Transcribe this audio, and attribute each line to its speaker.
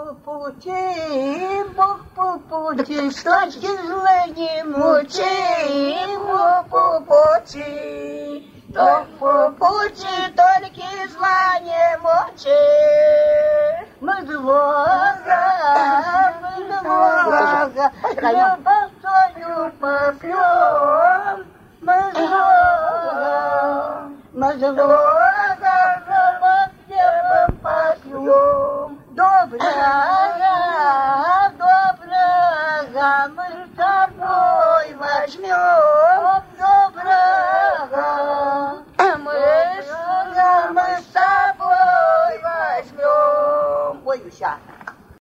Speaker 1: Бог по пути, точки зла не мучи, Бог по пути, только зла не мучи. Мы двое, любовь твою попьем, мы двое, любовь небом попьем. Добрая, мы с тобой возьмем.